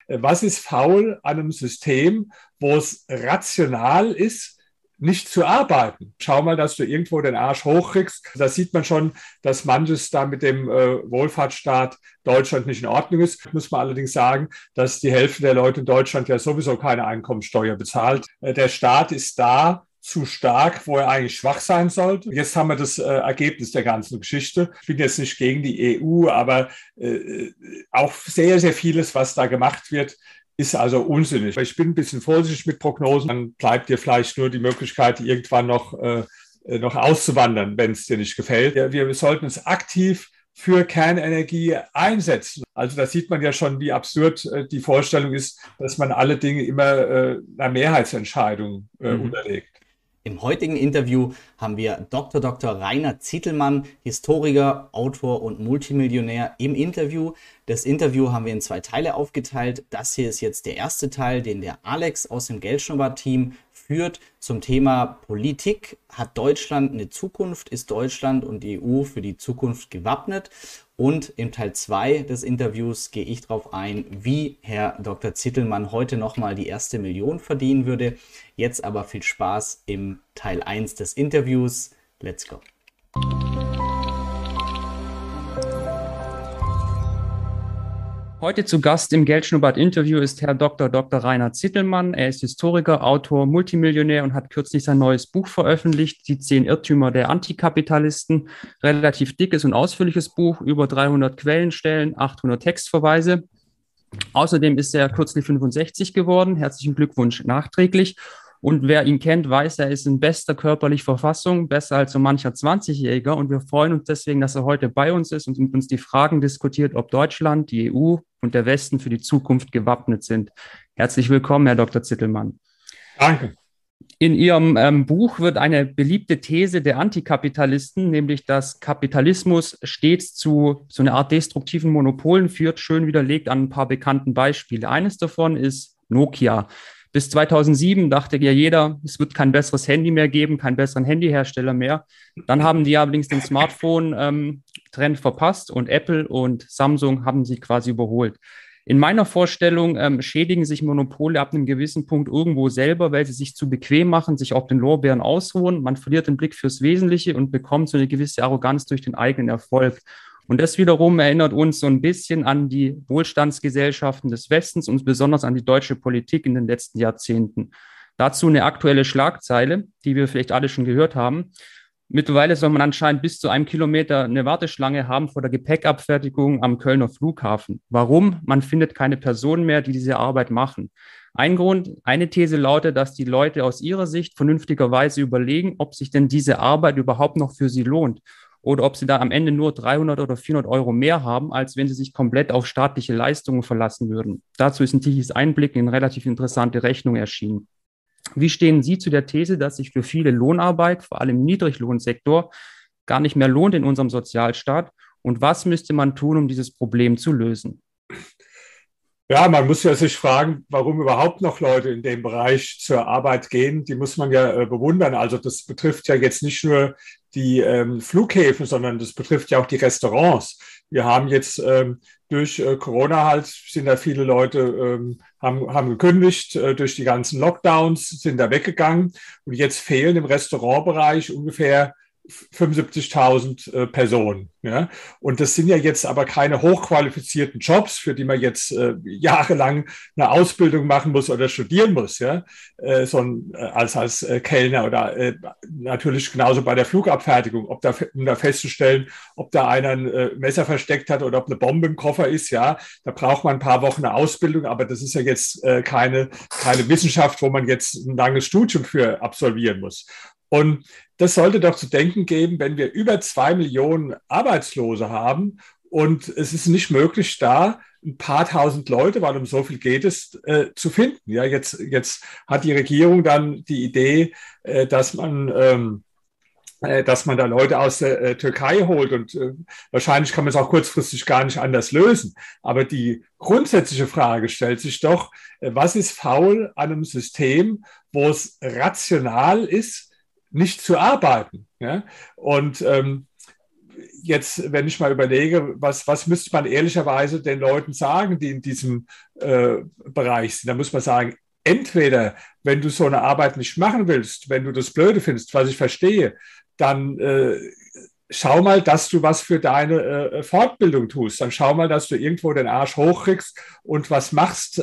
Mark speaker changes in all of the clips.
Speaker 1: Was ist faul an einem System, wo es rational ist, nicht zu arbeiten? Schau mal, dass du irgendwo den Arsch hochkriegst. Da sieht man schon, dass manches da mit dem Wohlfahrtsstaat Deutschland nicht in Ordnung ist. Muss man allerdings sagen, dass die Hälfte der Leute in Deutschland ja sowieso keine Einkommensteuer bezahlt. Der Staat ist da zu stark, wo er eigentlich schwach sein sollte. Jetzt haben wir das Ergebnis der ganzen Geschichte. Ich bin jetzt nicht gegen die EU, aber auch sehr, sehr vieles, was da gemacht wird, ist also unsinnig. Ich bin ein bisschen vorsichtig mit Prognosen. Dann bleibt dir vielleicht nur die Möglichkeit, irgendwann noch auszuwandern, wenn es dir nicht gefällt. Wir sollten uns aktiv für Kernenergie einsetzen. Also da sieht man ja schon, wie absurd die Vorstellung ist, dass man alle Dinge immer einer Mehrheitsentscheidung unterlegt.
Speaker 2: Im heutigen Interview haben wir Dr. Rainer Zitelmann, Historiker, Autor und Multimillionär im Interview. Das Interview haben wir in 2 Teile aufgeteilt. Das hier ist jetzt der erste Teil, den der Alex aus dem Geldschnurrbart-Team führt zum Thema Politik. Hat Deutschland eine Zukunft? Ist Deutschland und die EU für die Zukunft gewappnet? Und im Teil 2 des Interviews gehe ich darauf ein, wie Herr Dr. Zitelmann heute nochmal die erste Million verdienen würde. Jetzt aber viel Spaß im Teil 1 des Interviews. Let's go!
Speaker 3: Heute zu Gast im Geldschnurrbart-Interview ist Herr Dr. Rainer Zitelmann. Er ist Historiker, Autor, Multimillionär und hat kürzlich sein neues Buch veröffentlicht, Die 10 Irrtümer der Antikapitalisten. Relativ dickes und ausführliches Buch, über 300 Quellenstellen, 800 Textverweise. Außerdem ist er kürzlich 65 geworden. Herzlichen Glückwunsch nachträglich. Und wer ihn kennt, weiß, er ist in bester körperlicher Verfassung, besser als so mancher 20-Jähriger. Und wir freuen uns deswegen, dass er heute bei uns ist und mit uns die Fragen diskutiert, ob Deutschland, die EU und der Westen für die Zukunft gewappnet sind. Herzlich willkommen, Herr Dr. Zitelmann.
Speaker 1: Danke.
Speaker 3: In Ihrem Buch wird eine beliebte These der Antikapitalisten, nämlich dass Kapitalismus stets zu so einer Art destruktiven Monopolen führt, schön widerlegt an ein paar bekannten Beispiele. Eines davon ist Nokia. Bis 2007 dachte ja jeder, es wird kein besseres Handy mehr geben, keinen besseren Handyhersteller mehr. Dann haben die allerdings den Smartphone-Trend verpasst und Apple und Samsung haben sie quasi überholt. In meiner Vorstellung schädigen sich Monopole ab einem gewissen Punkt irgendwo selber, weil sie sich zu bequem machen, sich auf den Lorbeeren ausruhen. Man verliert den Blick fürs Wesentliche und bekommt so eine gewisse Arroganz durch den eigenen Erfolg. Und das wiederum erinnert uns so ein bisschen an die Wohlstandsgesellschaften des Westens und besonders an die deutsche Politik in den letzten Jahrzehnten. Dazu eine aktuelle Schlagzeile, die wir vielleicht alle schon gehört haben. Mittlerweile soll man anscheinend bis zu 1 Kilometer eine Warteschlange haben vor der Gepäckabfertigung am Kölner Flughafen. Warum? Man findet keine Personen mehr, die diese Arbeit machen. Ein Grund, eine These lautet, dass die Leute aus ihrer Sicht vernünftigerweise überlegen, ob sich denn diese Arbeit überhaupt noch für sie lohnt. Oder ob sie da am Ende nur 300 oder 400 Euro mehr haben, als wenn sie sich komplett auf staatliche Leistungen verlassen würden. Dazu ist ein tiefes Einblick in eine relativ interessante Rechnung erschienen. Wie stehen Sie zu der These, dass sich für viele Lohnarbeit, vor allem im Niedriglohnsektor, gar nicht mehr lohnt in unserem Sozialstaat? Und was müsste man tun, um dieses Problem zu lösen?
Speaker 1: Ja, man muss ja sich fragen, warum überhaupt noch Leute in dem Bereich zur Arbeit gehen. Die muss man ja bewundern. Also das betrifft ja jetzt nicht nur die Flughäfen, sondern das betrifft ja auch die Restaurants. Wir haben jetzt durch Corona halt, sind da viele Leute, haben gekündigt, durch die ganzen Lockdowns sind da weggegangen. Und jetzt fehlen im Restaurantbereich ungefähr 75.000 Personen. Ja? Und das sind ja jetzt aber keine hochqualifizierten Jobs, für die man jetzt jahrelang eine Ausbildung machen muss oder studieren muss, ja? Als Kellner oder natürlich genauso bei der Flugabfertigung, um da festzustellen, ob da einer ein Messer versteckt hat oder ob eine Bombe im Koffer ist. Ja, da braucht man ein paar Wochen eine Ausbildung, aber das ist ja jetzt keine Wissenschaft, wo man jetzt ein langes Studium für absolvieren muss. Und das sollte doch zu denken geben, wenn wir über 2 Millionen Arbeitslose haben und es ist nicht möglich, da ein paar tausend Leute, weil um so viel geht es, zu finden. Ja, jetzt hat die Regierung dann die Idee, dass man da Leute aus der Türkei holt und wahrscheinlich kann man es auch kurzfristig gar nicht anders lösen. Aber die grundsätzliche Frage stellt sich doch, was ist faul an einem System, wo es rational ist, nicht zu arbeiten. Ja? Und jetzt, wenn ich mal überlege, was müsste man ehrlicherweise den Leuten sagen, die in diesem Bereich sind, da muss man sagen, entweder, wenn du so eine Arbeit nicht machen willst, wenn du das blöde findest, was ich verstehe, dann schau mal, dass du was für deine Fortbildung tust. Dann schau mal, dass du irgendwo den Arsch hochkriegst und was machst,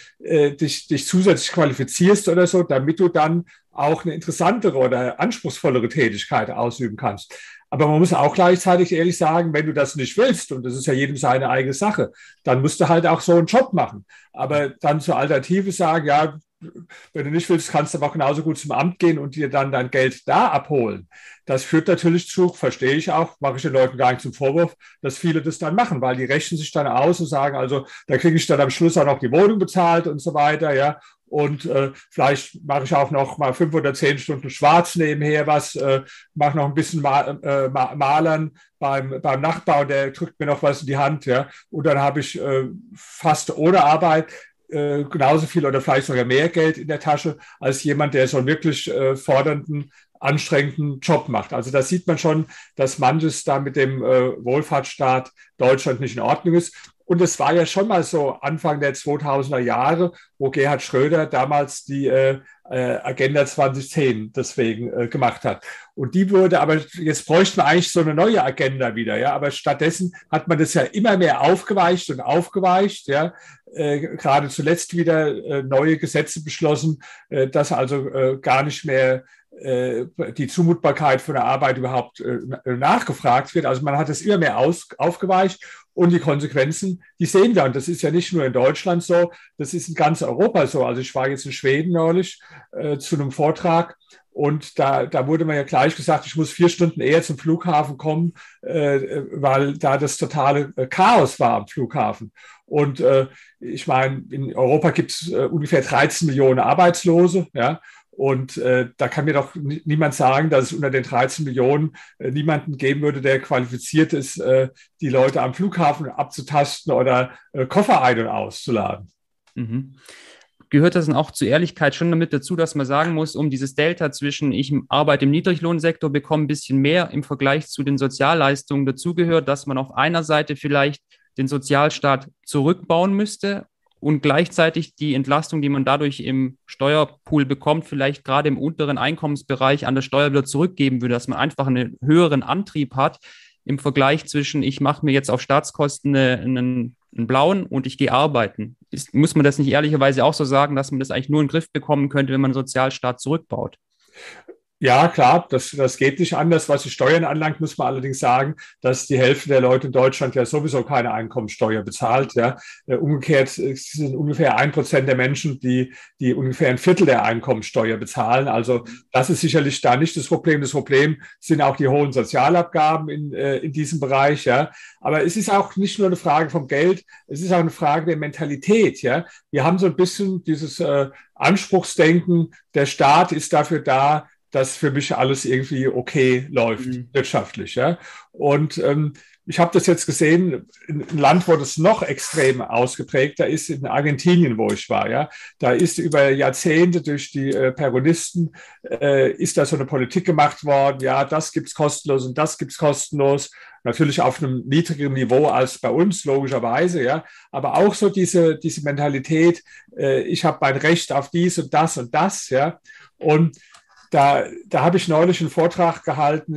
Speaker 1: dich zusätzlich qualifizierst oder so, damit du dann auch eine interessantere oder anspruchsvollere Tätigkeit ausüben kannst. Aber man muss auch gleichzeitig ehrlich sagen, wenn du das nicht willst, und das ist ja jedem seine eigene Sache, dann musst du halt auch so einen Job machen. Aber dann zur Alternative sagen, ja, wenn du nicht willst, kannst du aber auch genauso gut zum Amt gehen und dir dann dein Geld da abholen. Das führt natürlich zu, verstehe ich auch, mache ich den Leuten gar nicht zum Vorwurf, dass viele das dann machen, weil die rechnen sich dann aus und sagen, also da kriege ich dann am Schluss auch noch die Wohnung bezahlt und so weiter, ja. Und vielleicht mache ich auch noch mal 5 oder 10 Stunden schwarz nebenher mache noch ein bisschen Malern beim Nachbar und der drückt mir noch was in die Hand, ja. Und dann habe ich fast ohne Arbeit genauso viel oder vielleicht sogar mehr Geld in der Tasche als jemand, der so einen wirklich fordernden, anstrengenden Job macht. Also da sieht man schon, dass manches da mit dem Wohlfahrtsstaat Deutschland nicht in Ordnung ist. Und es war ja schon mal so Anfang der 2000er Jahre, wo Gerhard Schröder damals die Agenda 2010 deswegen gemacht hat. Und die wurde, aber jetzt bräuchten wir eigentlich so eine neue Agenda wieder, ja. Aber stattdessen hat man das ja immer mehr aufgeweicht und aufgeweicht, ja. Gerade zuletzt wieder neue Gesetze beschlossen, dass also gar nicht mehr die Zumutbarkeit von der Arbeit überhaupt nachgefragt wird. Also man hat es immer mehr aufgeweicht und die Konsequenzen, die sehen wir. Und das ist ja nicht nur in Deutschland so, das ist in ganz Europa so. Also ich war jetzt in Schweden neulich zu einem Vortrag und da wurde mir ja gleich gesagt, ich muss 4 Stunden eher zum Flughafen kommen, weil da das totale Chaos war am Flughafen. Und ich meine, in Europa gibt es ungefähr 13 Millionen Arbeitslose, ja. Und da kann mir doch niemand sagen, dass es unter den 13 Millionen niemanden geben würde, der qualifiziert ist, die Leute am Flughafen abzutasten oder Koffer ein- und auszuladen.
Speaker 3: Mhm. Gehört das dann auch zur Ehrlichkeit schon damit dazu, dass man sagen muss, um dieses Delta zwischen ich arbeite im Niedriglohnsektor, bekomme ein bisschen mehr im Vergleich zu den Sozialleistungen dazugehört, dass man auf einer Seite vielleicht den Sozialstaat zurückbauen müsste und gleichzeitig die Entlastung, die man dadurch im Steuerpool bekommt, vielleicht gerade im unteren Einkommensbereich an der Steuer wieder zurückgeben würde, dass man einfach einen höheren Antrieb hat im Vergleich zwischen, ich mache mir jetzt auf Staatskosten einen blauen und ich gehe arbeiten. Muss man das nicht ehrlicherweise auch so sagen, dass man das eigentlich nur in den Griff bekommen könnte, wenn man einen Sozialstaat zurückbaut?
Speaker 1: Ja, klar, das geht nicht anders. Was die Steuern anlangt, muss man allerdings sagen, dass die Hälfte der Leute in Deutschland ja sowieso keine Einkommensteuer bezahlt. Ja. Umgekehrt sind ungefähr 1% der Menschen, die ungefähr ein Viertel der Einkommensteuer bezahlen. Also das ist sicherlich da nicht das Problem. Das Problem sind auch die hohen Sozialabgaben in diesem Bereich. Ja. Aber es ist auch nicht nur eine Frage vom Geld, es ist auch eine Frage der Mentalität. Ja. Wir haben so ein bisschen dieses Anspruchsdenken, der Staat ist dafür da, dass für mich alles irgendwie okay läuft, wirtschaftlich. Ja. Und ich habe das jetzt gesehen, in einem Land, wo das noch extrem ausgeprägter ist, in Argentinien, wo ich war. Ja. Da ist über Jahrzehnte durch die Peronisten ist da so eine Politik gemacht worden, ja, das gibt's kostenlos und das gibt's kostenlos. Natürlich auf einem niedrigeren Niveau als bei uns, logischerweise, ja. Aber auch so diese Mentalität, ich habe mein Recht auf dies und das, ja. Und da habe ich neulich einen Vortrag gehalten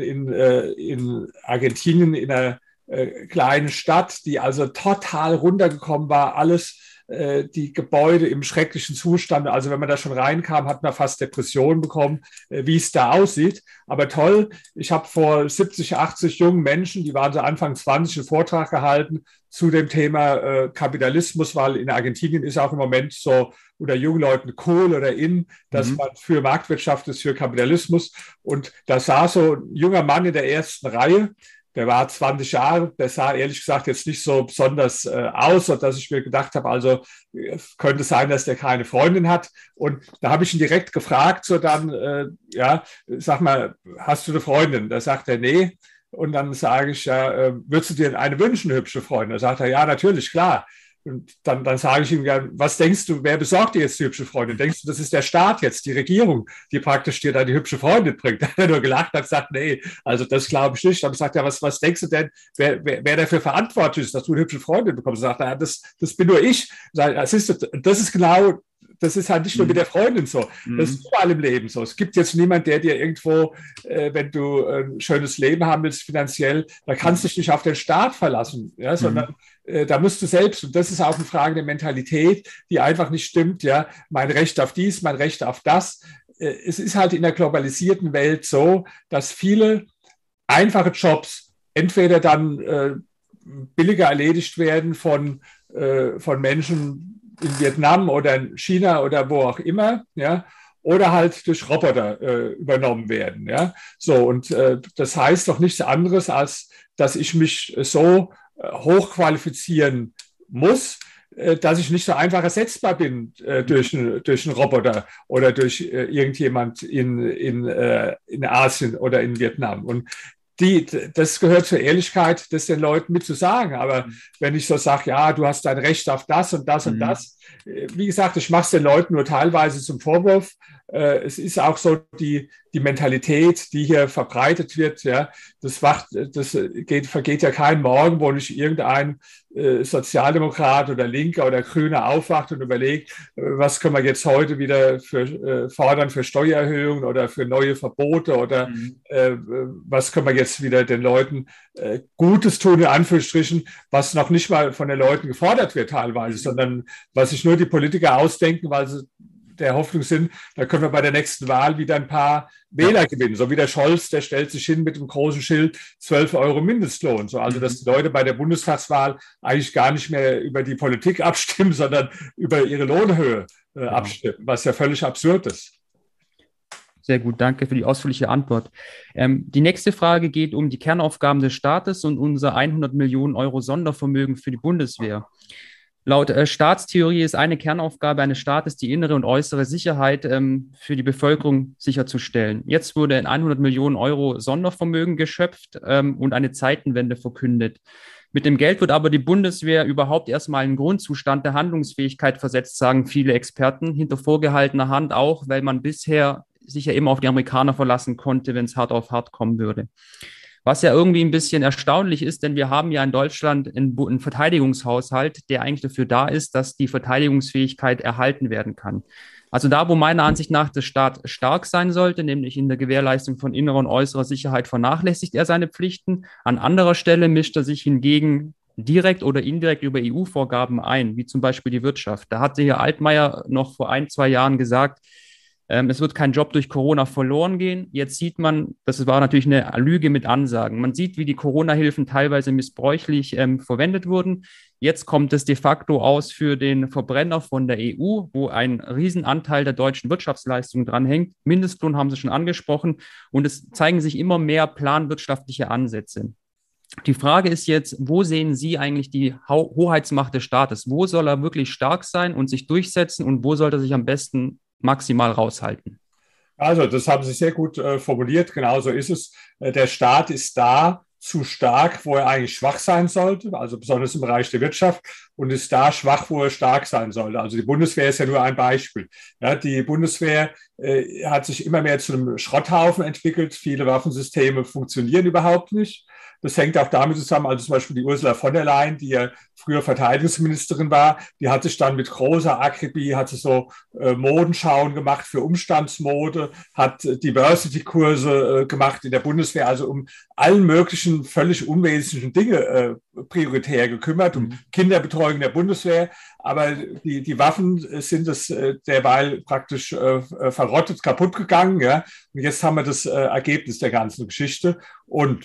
Speaker 1: in Argentinien, in einer kleinen Stadt, die also total runtergekommen war, alles, die Gebäude im schrecklichen Zustand. Also wenn man da schon reinkam, hat man fast Depressionen bekommen, wie es da aussieht. Aber toll, ich habe vor 70, 80 jungen Menschen, die waren so Anfang 20, einen Vortrag gehalten zu dem Thema Kapitalismus, weil in Argentinien ist auch im Moment so unter jungen Leuten cool oder in, dass man für Marktwirtschaft ist, für Kapitalismus. Und da saß so ein junger Mann in der ersten Reihe, der war 20 Jahre, der sah ehrlich gesagt jetzt nicht so besonders aus, dass ich mir gedacht habe, also könnte sein, dass der keine Freundin hat. Und da habe ich ihn direkt gefragt, so dann, ja, sag mal, hast du eine Freundin? Da sagt er, nee. Und dann sage ich, ja, würdest du dir eine wünschen, hübsche Freundin? Da sagt er, ja, natürlich, klar. Und dann sage ich ihm, ja, was denkst du, wer besorgt dir jetzt die hübsche Freundin? Denkst du, das ist der Staat jetzt, die Regierung, die praktisch dir da die hübsche Freundin bringt? Da hat er nur gelacht und gesagt, nee, also das glaube ich nicht. Dann sagt er, was denkst du denn, wer dafür verantwortlich ist, dass du eine hübsche Freundin bekommst? Sagt er, das bin nur ich. Das ist genau, das ist halt nicht nur mit der Freundin so. Das ist überall im Leben so. Es gibt jetzt niemanden, der dir irgendwo, wenn du ein schönes Leben haben willst, finanziell, da kannst du dich nicht auf den Staat verlassen, ja, sondern da musst du selbst, und das ist auch eine Frage der Mentalität, die einfach nicht stimmt, ja, mein Recht auf dies, mein Recht auf das. Es ist halt in der globalisierten Welt so, dass viele einfache Jobs entweder dann billiger erledigt werden von Menschen in Vietnam oder in China oder wo auch immer, ja, oder halt durch Roboter übernommen werden, ja. So, und das heißt doch nichts anderes, als dass ich mich so hochqualifizieren muss, dass ich nicht so einfach ersetzbar bin durch einen Roboter oder durch irgendjemand in Asien oder in Vietnam. Und das gehört zur Ehrlichkeit, das den Leuten mit zu sagen. Aber wenn ich so sage, ja, du hast dein Recht auf das und das und das, wie gesagt, ich mache es den Leuten nur teilweise zum Vorwurf. Es ist auch so die Mentalität, die hier verbreitet wird. Ja, vergeht ja kein Morgen, wo nicht irgendein Sozialdemokrat oder Linker oder Grüner aufwacht und überlegt, was können wir jetzt heute wieder fordern für Steuererhöhungen oder für neue Verbote oder was können wir jetzt wieder den Leuten Gutes tun, in Anführungsstrichen, was noch nicht mal von den Leuten gefordert wird teilweise, sondern was sich nur die Politiker ausdenken, weil sie der Hoffnung sind, da können wir bei der nächsten Wahl wieder ein paar Wähler gewinnen. So wie der Scholz, der stellt sich hin mit dem großen Schild 12 Euro Mindestlohn. So, also dass die Leute bei der Bundestagswahl eigentlich gar nicht mehr über die Politik abstimmen, sondern über ihre Lohnhöhe abstimmen, was ja völlig absurd ist.
Speaker 3: Sehr gut, danke für die ausführliche Antwort. Die nächste Frage geht um die Kernaufgaben des Staates und unser 100 Millionen Euro Sondervermögen für die Bundeswehr. Laut Staatstheorie ist eine Kernaufgabe eines Staates, die innere und äußere Sicherheit für die Bevölkerung sicherzustellen. Jetzt wurde ein 100 Millionen Euro Sondervermögen geschöpft und eine Zeitenwende verkündet. Mit dem Geld wird aber die Bundeswehr überhaupt erstmal in einen Grundzustand der Handlungsfähigkeit versetzt, sagen viele Experten, hinter vorgehaltener Hand auch, weil man bisher sich ja immer auf die Amerikaner verlassen konnte, wenn es hart auf hart kommen würde. Was ja irgendwie ein bisschen erstaunlich ist, denn wir haben ja in Deutschland einen Verteidigungshaushalt, der eigentlich dafür da ist, dass die Verteidigungsfähigkeit erhalten werden kann. Also da, wo meiner Ansicht nach der Staat stark sein sollte, nämlich in der Gewährleistung von innerer und äußerer Sicherheit, vernachlässigt er seine Pflichten. An anderer Stelle mischt er sich hingegen direkt oder indirekt über EU-Vorgaben ein, wie zum Beispiel die Wirtschaft. Da hatte hier Altmaier noch vor 1-2 Jahren gesagt, es wird kein Job durch Corona verloren gehen. Jetzt sieht man, das war natürlich eine Lüge mit Ansagen. Man sieht, wie die Corona-Hilfen teilweise missbräuchlich verwendet wurden. Jetzt kommt es de facto aus für den Verbrenner von der EU, wo ein Riesenanteil der deutschen Wirtschaftsleistung dranhängt. Mindestlohn haben Sie schon angesprochen. Und es zeigen sich immer mehr planwirtschaftliche Ansätze. Die Frage ist jetzt, wo sehen Sie eigentlich die Hoheitsmacht des Staates? Wo soll er wirklich stark sein und sich durchsetzen und wo sollte er sich am besten maximal raushalten?
Speaker 1: Also, das haben Sie sehr gut formuliert. Genauso ist es. Der Staat ist da zu stark, wo er eigentlich schwach sein sollte, also besonders im Bereich der Wirtschaft, und ist da schwach, wo er stark sein sollte. Also die Bundeswehr ist ja nur ein Beispiel. Ja, die Bundeswehr hat sich immer mehr zu einem Schrotthaufen entwickelt. Viele Waffensysteme funktionieren überhaupt nicht. Das hängt auch damit zusammen, also zum Beispiel die Ursula von der Leyen, die ja früher Verteidigungsministerin war, die hat sich dann mit großer Akribie, hat sie so Modenschauen gemacht für Umstandsmode, hat Diversity-Kurse gemacht in der Bundeswehr, also um allen möglichen völlig unwesentlichen Dinge prioritär gekümmert, um Kinderbetreuung der Bundeswehr. Aber die Waffen sind es derweil praktisch verrottet, kaputt gegangen. Ja? Und jetzt haben wir das Ergebnis der ganzen Geschichte. Und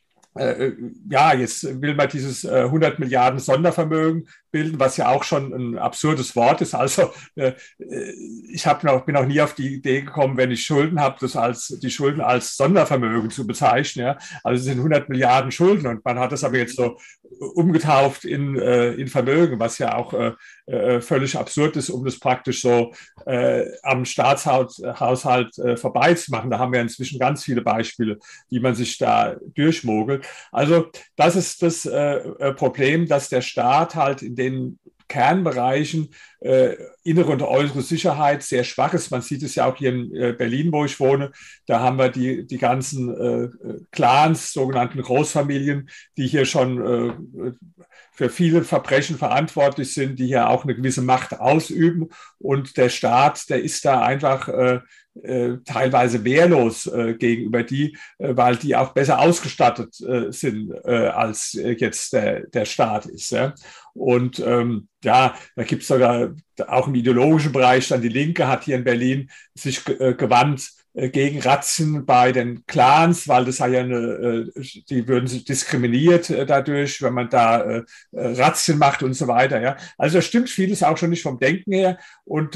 Speaker 1: ja, jetzt will man dieses 100 Milliarden Sondervermögen bilden, was ja auch schon ein absurdes Wort ist. Also ich bin auch nie auf die Idee gekommen, wenn ich Schulden habe, die Schulden als Sondervermögen zu bezeichnen. Ja? Also es sind 100 Milliarden Schulden und man hat das aber jetzt so umgetauft in Vermögen, was ja auch völlig absurd ist, um das praktisch so am Staatshaushalt vorbeizumachen. Da haben wir inzwischen ganz viele Beispiele, wie man sich da durchmogelt. Also das ist das Problem, dass der Staat halt in den Kernbereichen innere und äußere Sicherheit sehr schwach ist. Man sieht es ja auch hier in Berlin, wo ich wohne. Da haben wir die ganzen Clans, sogenannten Großfamilien, die hier schon für viele Verbrechen verantwortlich sind, die hier auch eine gewisse Macht ausüben. Und der Staat, der ist da einfach teilweise wehrlos gegenüber die, weil die auch besser ausgestattet sind, als jetzt der Staat ist. Ja? Und ja, da gibt es sogar auch im ideologischen Bereich, dann die Linke hat hier in Berlin sich gewandt gegen Razzien bei den Clans, weil das sei ja die würden sich diskriminiert dadurch, wenn man da Razzien macht und so weiter. Ja? Also da stimmt vieles auch schon nicht vom Denken her. Und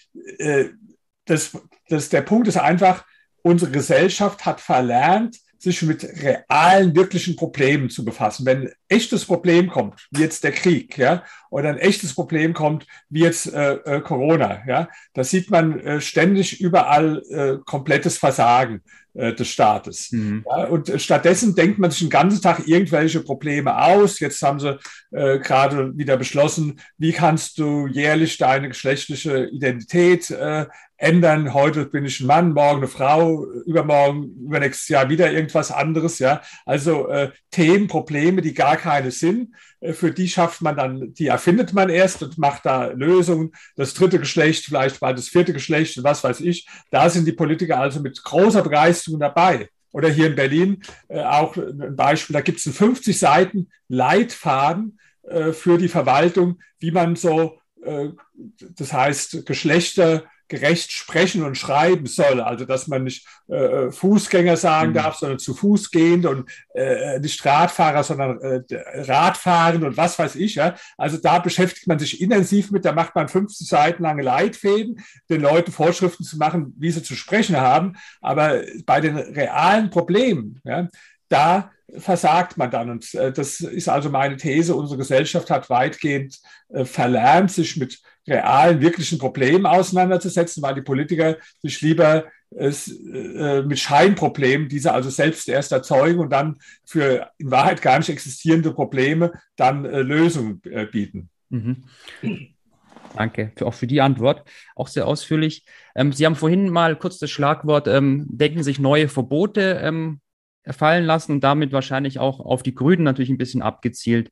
Speaker 1: der Punkt ist einfach, unsere Gesellschaft hat verlernt, sich mit realen, wirklichen Problemen zu befassen. Wenn ein echtes Problem kommt, wie jetzt der Krieg, ja, oder ein echtes Problem kommt, wie jetzt Corona, ja, da sieht man ständig überall komplettes Versagen des Staates. Mhm. Ja, und stattdessen denkt man sich den ganzen Tag irgendwelche Probleme aus. Jetzt haben sie gerade wieder beschlossen, wie kannst du jährlich deine geschlechtliche Identität ändern. Heute bin ich ein Mann, morgen eine Frau, übernächstes Jahr wieder irgendwas anderes. Ja, also Themen, Probleme, die gar keine sind. Für die schafft man dann, die erfindet man erst und macht da Lösungen. Das dritte Geschlecht, vielleicht bald das vierte Geschlecht und was weiß ich. Da sind die Politiker also mit großer Begeisterung dabei. Oder hier in Berlin auch ein Beispiel, da gibt es einen 50 Seiten Leitfaden für die Verwaltung, wie man so, das heißt geschlechtergerecht sprechen und schreiben soll. Also dass man nicht Fußgänger sagen darf, sondern zu Fuß gehend und nicht Radfahrer, sondern Radfahren und was weiß ich. Ja? Also da beschäftigt man sich intensiv mit, da macht man 50 Seiten lange Leitfäden, den Leuten Vorschriften zu machen, wie sie zu sprechen haben. Aber bei den realen Problemen, ja, da versagt man dann. Und das ist also meine These, unsere Gesellschaft hat weitgehend verlernt, sich mit realen, wirklichen Problemen auseinanderzusetzen, weil die Politiker sich lieber mit Scheinproblemen, diese also selbst erst erzeugen und dann für in Wahrheit gar nicht existierende Probleme dann Lösungen bieten.
Speaker 3: Mhm. Danke auch für die Antwort, auch sehr ausführlich. Sie haben vorhin mal kurz das Schlagwort denken sich neue Verbote fallen lassen und damit wahrscheinlich auch auf die Grünen natürlich ein bisschen abgezielt.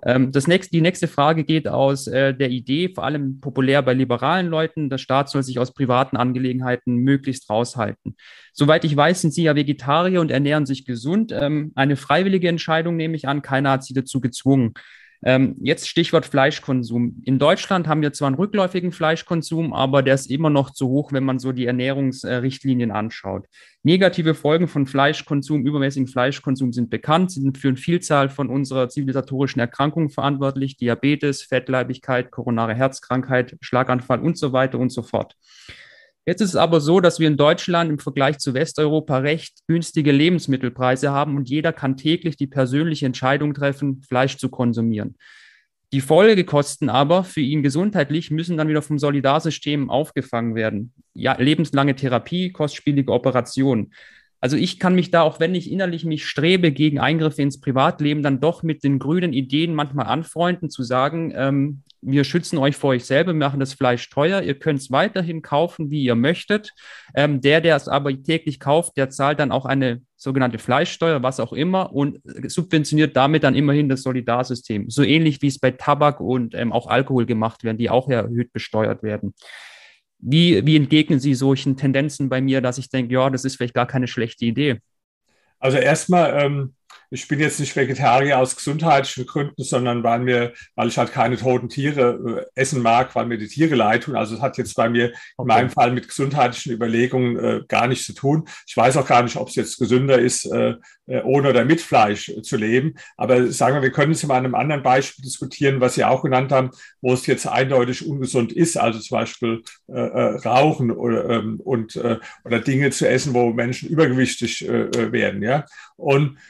Speaker 3: Die nächste Frage geht aus der Idee, vor allem populär bei liberalen Leuten, der Staat soll sich aus privaten Angelegenheiten möglichst raushalten. Soweit ich weiß, sind Sie ja Vegetarier und ernähren sich gesund. Eine freiwillige Entscheidung nehme ich an, keiner hat Sie dazu gezwungen. Jetzt Stichwort Fleischkonsum. In Deutschland haben wir zwar einen rückläufigen Fleischkonsum, aber der ist immer noch zu hoch, wenn man so die Ernährungsrichtlinien anschaut. Negative Folgen von Fleischkonsum, übermäßigen Fleischkonsum sind bekannt, sind für eine Vielzahl von unserer zivilisatorischen Erkrankungen verantwortlich. Diabetes, Fettleibigkeit, koronare Herzkrankheit, Schlaganfall und so weiter und so fort. Jetzt ist es aber so, dass wir in Deutschland im Vergleich zu Westeuropa recht günstige Lebensmittelpreise haben und jeder kann täglich die persönliche Entscheidung treffen, Fleisch zu konsumieren. Die Folgekosten aber für ihn gesundheitlich müssen dann wieder vom Solidarsystem aufgefangen werden. Ja, lebenslange Therapie, kostspielige Operationen. Also ich kann mich da, auch wenn ich innerlich mich strebe gegen Eingriffe ins Privatleben, dann doch mit den grünen Ideen manchmal anfreunden, zu sagen, wir schützen euch vor euch selber, wir machen das Fleisch teuer, ihr könnt es weiterhin kaufen, wie ihr möchtet. Der es aber täglich kauft, der zahlt dann auch eine sogenannte Fleischsteuer, was auch immer, und subventioniert damit dann immerhin das Solidarsystem. So ähnlich wie es bei Tabak und auch Alkohol gemacht werden, die auch erhöht besteuert werden. Wie entgegnen Sie solchen Tendenzen bei mir, dass ich denke, ja, das ist vielleicht gar keine schlechte Idee?
Speaker 1: Also erstmal, ich bin jetzt nicht Vegetarier aus gesundheitlichen Gründen, sondern weil ich halt keine toten Tiere essen mag, weil mir die Tiere leid tun. Also es hat jetzt bei mir in meinem Fall mit gesundheitlichen Überlegungen gar nichts zu tun. Ich weiß auch gar nicht, ob es jetzt gesünder ist, ohne oder mit Fleisch zu leben. Aber sagen wir können es mal an einem anderen Beispiel diskutieren, was Sie auch genannt haben, wo es jetzt eindeutig ungesund ist. Also zum Beispiel Rauchen oder Dinge zu essen, wo Menschen übergewichtig werden. Ja? Und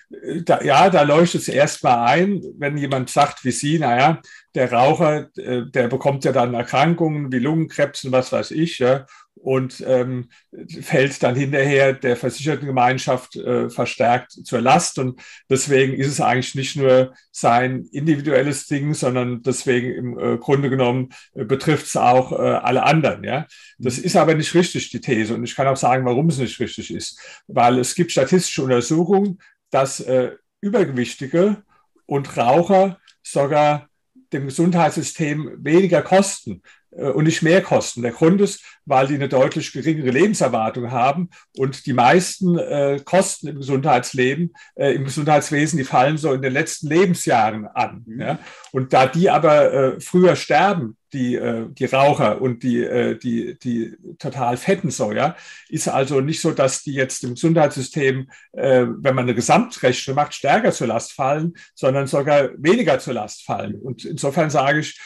Speaker 1: Da leuchtet es erstmal ein, wenn jemand sagt wie Sie, naja, der Raucher, der bekommt ja dann Erkrankungen wie Lungenkrebs und was weiß ich, ja, und fällt dann hinterher der Versichertengemeinschaft verstärkt zur Last. Und deswegen ist es eigentlich nicht nur sein individuelles Ding, sondern deswegen im Grunde genommen betrifft es auch alle anderen. Ja? Das ist aber nicht richtig, die These. Und ich kann auch sagen, warum es nicht richtig ist. Weil es gibt statistische Untersuchungen, dass Übergewichtige und Raucher sogar dem Gesundheitssystem weniger kosten und nicht mehr kosten. Der Grund ist, weil die eine deutlich geringere Lebenserwartung haben und die meisten Kosten im Gesundheitsleben, im Gesundheitswesen, die fallen so in den letzten Lebensjahren an. Ja? Und da die aber früher sterben, die Raucher und die total fetten so, ja, ist also nicht so, dass die jetzt im Gesundheitssystem, wenn man eine Gesamtrechnung macht, stärker zur Last fallen, sondern sogar weniger zur Last fallen. Und insofern sage ich,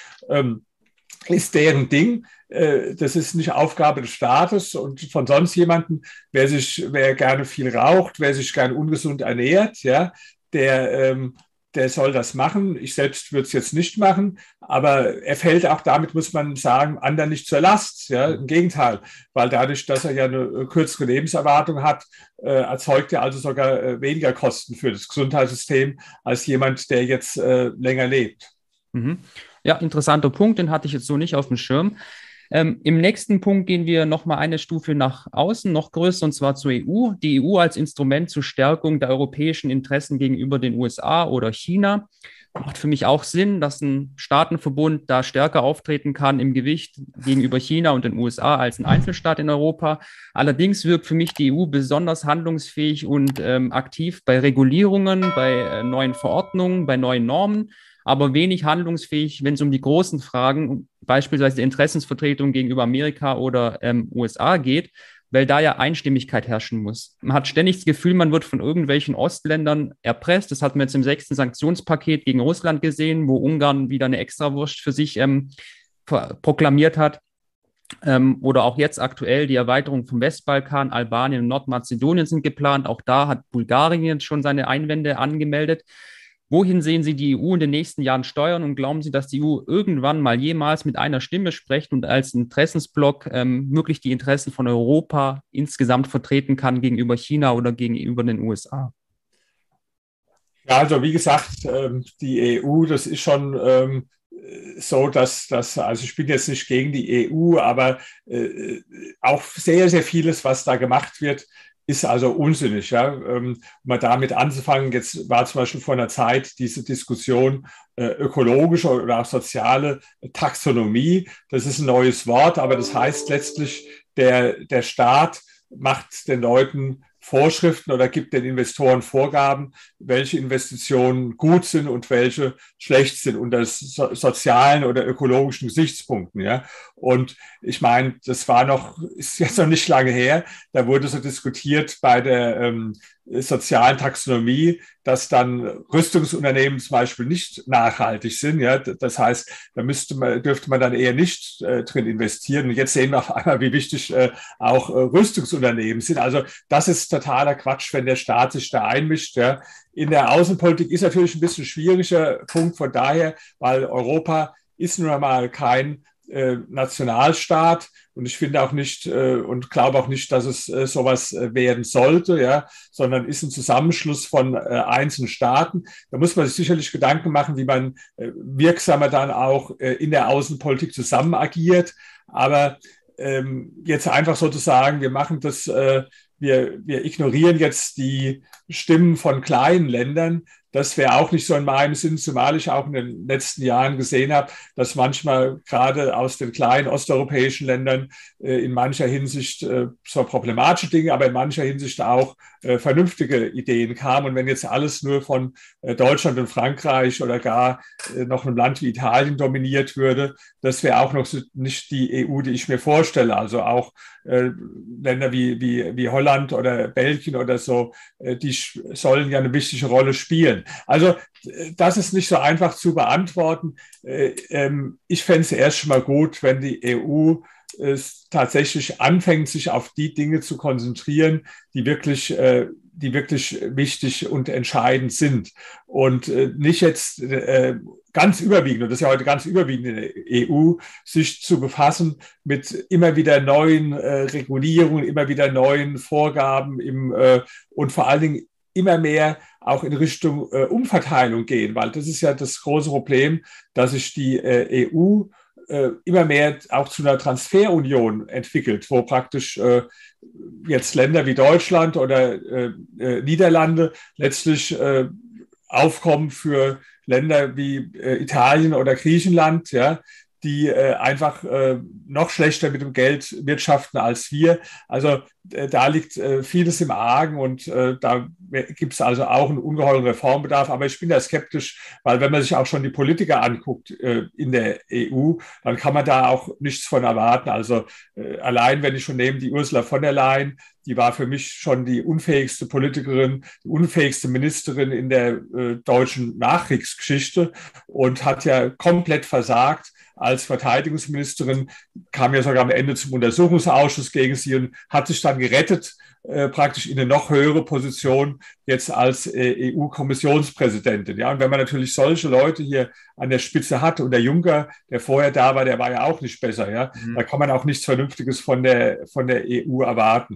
Speaker 1: ist deren Ding. Das ist nicht Aufgabe des Staates und von sonst jemandem, wer gerne viel raucht, wer sich gerne ungesund ernährt, ja, der soll das machen. Ich selbst würde es jetzt nicht machen, aber er fällt auch damit, muss man sagen, anderen nicht zur Last. Ja, im Gegenteil, weil dadurch, dass er ja eine kürzere Lebenserwartung hat, erzeugt er also sogar weniger Kosten für das Gesundheitssystem als jemand, der jetzt länger lebt.
Speaker 3: Mhm. Ja, interessanter Punkt, den hatte ich jetzt so nicht auf dem Schirm. Im nächsten Punkt gehen wir nochmal eine Stufe nach außen, noch größer, und zwar zur EU. Die EU als Instrument zur Stärkung der europäischen Interessen gegenüber den USA oder China. Macht für mich auch Sinn, dass ein Staatenverbund da stärker auftreten kann im Gewicht gegenüber China und den USA als ein Einzelstaat in Europa. Allerdings wirkt für mich die EU besonders handlungsfähig und aktiv bei Regulierungen, bei neuen Verordnungen, bei neuen Normen, aber wenig handlungsfähig, wenn es um die großen Fragen, beispielsweise die Interessensvertretung gegenüber Amerika oder USA geht, weil da ja Einstimmigkeit herrschen muss. Man hat ständig das Gefühl, man wird von irgendwelchen Ostländern erpresst. Das hat man jetzt im 6. Sanktionspaket gegen Russland gesehen, wo Ungarn wieder eine Extrawurst für sich proklamiert hat. Oder auch jetzt aktuell die Erweiterung vom Westbalkan, Albanien und Nordmazedonien sind geplant. Auch da hat Bulgarien jetzt schon seine Einwände angemeldet. Wohin sehen Sie die EU in den nächsten Jahren steuern und glauben Sie, dass die EU irgendwann mal jemals mit einer Stimme spricht und als Interessensblock wirklich die Interessen von Europa insgesamt vertreten kann gegenüber China oder gegenüber den USA?
Speaker 1: Ja, also wie gesagt, die EU, das ist schon so, also ich bin jetzt nicht gegen die EU, aber auch sehr, sehr vieles, was da gemacht wird, ist also unsinnig, ja. Mal damit anzufangen, jetzt war zum Beispiel vor einer Zeit diese Diskussion ökologische oder auch soziale Taxonomie. Das ist ein neues Wort, aber das heißt letztlich, der Staat macht den Leuten Vorschriften oder gibt den Investoren Vorgaben, welche Investitionen gut sind und welche schlecht sind unter sozialen oder ökologischen Gesichtspunkten. Ja. Und ich meine, ist jetzt noch nicht lange her, da wurde so diskutiert bei der sozialen Taxonomie, dass dann Rüstungsunternehmen zum Beispiel nicht nachhaltig sind. Ja? Das heißt, da dürfte man dann eher nicht drin investieren. Und jetzt sehen wir auf einmal, wie wichtig auch Rüstungsunternehmen sind. Also das ist totaler Quatsch, wenn der Staat sich da einmischt. Ja? In der Außenpolitik ist natürlich ein bisschen schwieriger Punkt von daher, weil Europa ist nun einmal kein Nationalstaat und ich finde auch nicht und glaube auch nicht, dass es sowas werden sollte, ja, sondern ist ein Zusammenschluss von einzelnen Staaten. Da muss man sich sicherlich Gedanken machen, wie man wirksamer dann auch in der Außenpolitik zusammen agiert. Aber jetzt einfach sozusagen, wir machen das, wir ignorieren jetzt die Stimmen von kleinen Ländern. Das wäre auch nicht so in meinem Sinn, zumal ich auch in den letzten Jahren gesehen habe, dass manchmal gerade aus den kleinen osteuropäischen Ländern in mancher Hinsicht zwar problematische Dinge, aber in mancher Hinsicht auch vernünftige Ideen kamen. Und wenn jetzt alles nur von Deutschland und Frankreich oder gar noch einem Land wie Italien dominiert würde, das wäre auch noch nicht die EU, die ich mir vorstelle. Also auch Länder wie Holland oder Belgien oder so, die sollen ja eine wichtige Rolle spielen. Also das ist nicht so einfach zu beantworten. Ich fände es erst schon mal gut, wenn die EU tatsächlich anfängt, sich auf die Dinge zu konzentrieren, die wirklich die wirklich wichtig und entscheidend sind. Und nicht jetzt ganz überwiegend, und das ist ja heute ganz überwiegend in der EU, sich zu befassen mit immer wieder neuen Regulierungen, immer wieder neuen Vorgaben und vor allen Dingen immer mehr auch in Richtung Umverteilung gehen, weil das ist ja das große Problem, dass sich die EU immer mehr auch zu einer Transferunion entwickelt, wo praktisch jetzt Länder wie Deutschland oder Niederlande letztlich aufkommen für Länder wie Italien oder Griechenland, ja, die einfach noch schlechter mit dem Geld wirtschaften als wir. Also da liegt vieles im Argen und da gibt es also auch einen ungeheuren Reformbedarf. Aber ich bin da skeptisch, weil wenn man sich auch schon die Politiker anguckt in der EU, dann kann man da auch nichts von erwarten. Also allein, wenn ich schon nehme, die Ursula von der Leyen, die war für mich schon die unfähigste Politikerin, die unfähigste Ministerin in der deutschen Nachkriegsgeschichte und hat ja komplett versagt. Als Verteidigungsministerin kam ja sogar am Ende zum Untersuchungsausschuss gegen sie und hat sich dann gerettet, praktisch in eine noch höhere Position jetzt als EU-Kommissionspräsidentin. Ja, und wenn man natürlich solche Leute hier an der Spitze hat und der Juncker, der vorher da war, der war ja auch nicht besser. Ja, da kann man auch nichts Vernünftiges von der EU erwarten.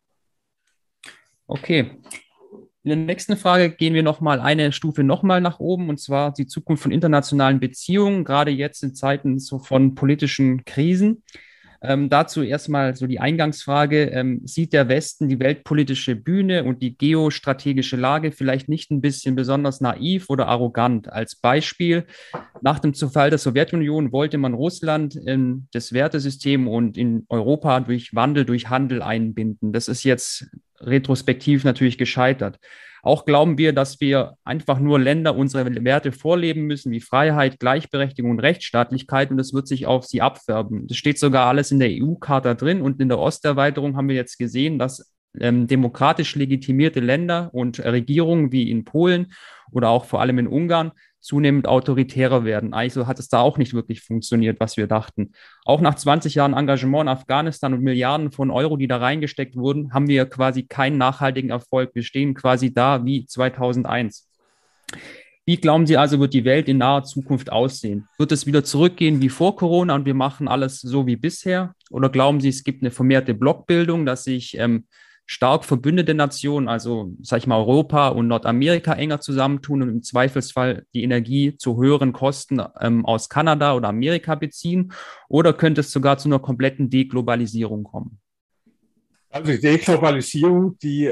Speaker 3: Okay. In der nächsten Frage gehen wir nochmal eine Stufe nochmal nach oben, und zwar die Zukunft von internationalen Beziehungen, gerade jetzt in Zeiten so von politischen Krisen. Dazu erstmal so die Eingangsfrage, sieht der Westen die weltpolitische Bühne und die geostrategische Lage vielleicht nicht ein bisschen besonders naiv oder arrogant? Als Beispiel, nach dem Zerfall der Sowjetunion wollte man Russland in das Wertesystem und in Europa durch Wandel, durch Handel einbinden. Das ist jetzt retrospektiv natürlich gescheitert. Auch glauben wir, dass wir einfach nur Länder unsere Werte vorleben müssen, wie Freiheit, Gleichberechtigung und Rechtsstaatlichkeit, und das wird sich auf sie abfärben. Das steht sogar alles in der EU-Charta drin, und in der Osterweiterung haben wir jetzt gesehen, dass demokratisch legitimierte Länder und Regierungen wie in Polen oder auch vor allem in Ungarn zunehmend autoritärer werden. Also hat es da auch nicht wirklich funktioniert, was wir dachten. Auch nach 20 Jahren Engagement in Afghanistan und Milliarden von Euro, die da reingesteckt wurden, haben wir quasi keinen nachhaltigen Erfolg. Wir stehen quasi da wie 2001. Wie glauben Sie also, wird die Welt in naher Zukunft aussehen? Wird es wieder zurückgehen wie vor Corona und wir machen alles so wie bisher? Oder glauben Sie, es gibt eine vermehrte Blockbildung, dass sich stark verbündete Nationen, also sag ich mal Europa und Nordamerika, enger zusammentun und im Zweifelsfall die Energie zu höheren Kosten aus Kanada oder Amerika beziehen? Oder könnte es sogar zu einer kompletten Deglobalisierung kommen?
Speaker 1: Also die Deglobalisierung, die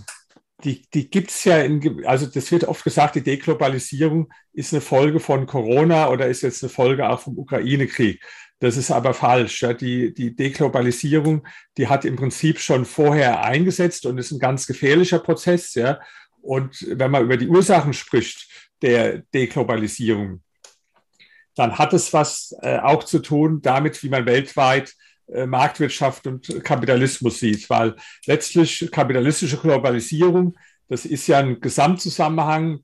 Speaker 1: gibt es ja, also das wird oft gesagt, die Deglobalisierung ist eine Folge von Corona oder ist jetzt eine Folge auch vom Ukraine-Krieg. Das ist aber falsch. Ja. Die Deglobalisierung, die hat im Prinzip schon vorher eingesetzt und ist ein ganz gefährlicher Prozess. Ja. Und wenn man über die Ursachen spricht der Deglobalisierung, dann hat es was auch zu tun damit, wie man weltweit Marktwirtschaft und Kapitalismus sieht, weil letztlich kapitalistische Globalisierung, das ist ja ein Gesamtzusammenhang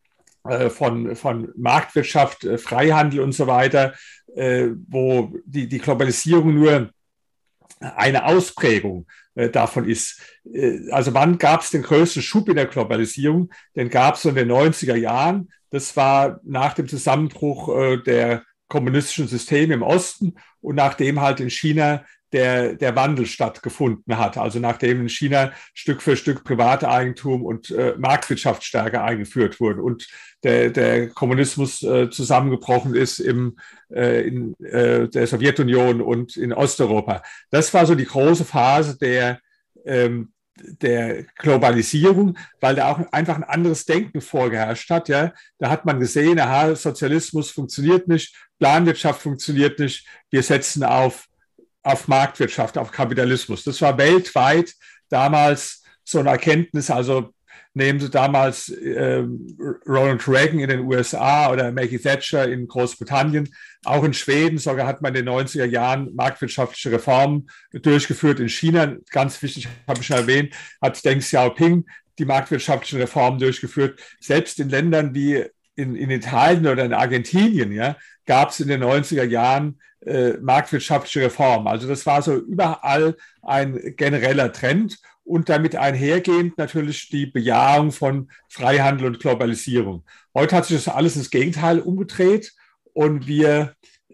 Speaker 1: von Marktwirtschaft, Freihandel und so weiter, wo die Globalisierung nur eine Ausprägung davon ist. Also wann gab es den größten Schub in der Globalisierung? Den gab es in den 90er Jahren. Das war nach dem Zusammenbruch der kommunistischen Systeme im Osten und nachdem halt in China der Wandel stattgefunden hat. Also nachdem in China Stück für Stück Privateigentum und Marktwirtschaft stärker eingeführt wurden und der Kommunismus zusammengebrochen ist in der Sowjetunion und in Osteuropa. Das war so die große Phase der Globalisierung, weil da auch einfach ein anderes Denken vorgeherrscht hat. Ja. Da hat man gesehen, aha, Sozialismus funktioniert nicht, Planwirtschaft funktioniert nicht, wir setzen auf Marktwirtschaft, auf Kapitalismus. Das war weltweit damals so eine Erkenntnis. Also nehmen Sie damals Ronald Reagan in den USA oder Maggie Thatcher in Großbritannien. Auch in Schweden sogar hat man in den 90er Jahren marktwirtschaftliche Reformen durchgeführt. In China, ganz wichtig, habe ich schon erwähnt, hat Deng Xiaoping die marktwirtschaftlichen Reformen durchgeführt. Selbst in Ländern wie in Italien oder in Argentinien, ja, gab es in den 90er Jahren marktwirtschaftliche Reformen. Also das war so überall ein genereller Trend. und damit einhergehend natürlich die Bejahung von Freihandel und Globalisierung. Heute hat sich das alles ins Gegenteil umgedreht und wir